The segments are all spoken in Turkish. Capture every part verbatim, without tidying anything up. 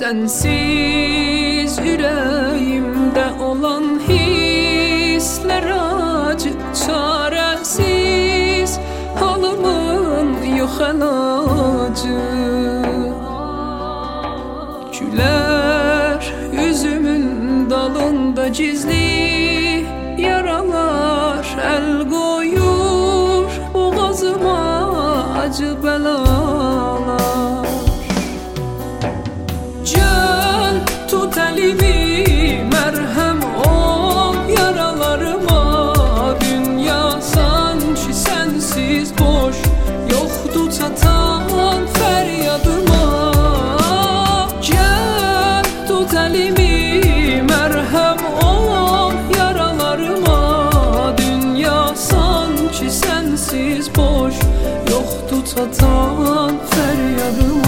Sensiz yüreğimde olan hisler acı, çaresiz halımın yok ilacı. Güler yüzümün dalında gizli yaralar, el koyur boğazıma acı belalar. Gel tut elimi, merhem ol yaralarıma. Dünya sanki sensiz boş, yoktu çatan feryadıma. Gel tut elimi, merhem ol yaralarıma. Dünya sanki sensiz boş, yoktu çatan feryadıma.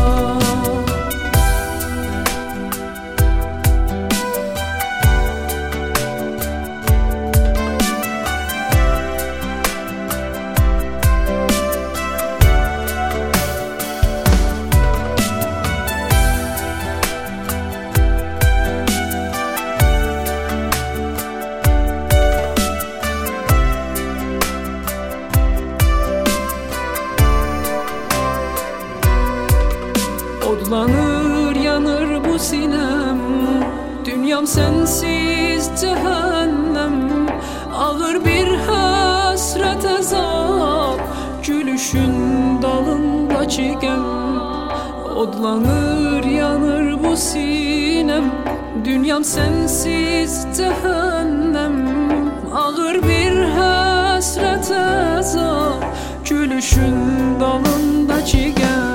Odlanır yanır bu sinem, dünyam sensiz cehennem. Ağır bir hasret azap, gülüşün dalındaki gem. Odlanır yanır bu sinem, dünyam sensiz cehennem. Ağır bir hasret azap, gülüşün dalındaki gem.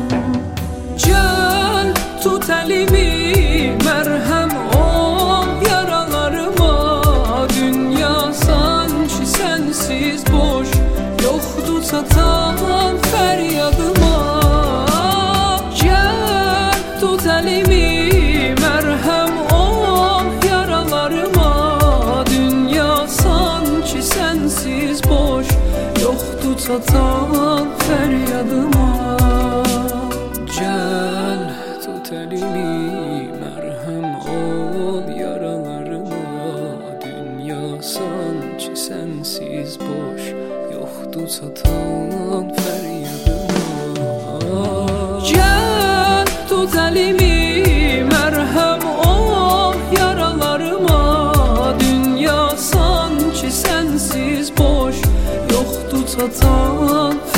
Gel tut elimi, merhem ol yaralarıma. Dünya sanki sensiz boş, yoktu çatan feryadıma. Gel tut elimi, merhem ol yaralarıma. Dünya sanki sensiz boş, yoktu çatan feryadıma. Gel tut elimi, merhem ol yaralarıma. Dünya sanki sensiz boş, yoktu çatan feryadıma. Gel tut elimi, merhem ol yaralarıma. Dünya sanki sensiz boş, yoktu çatan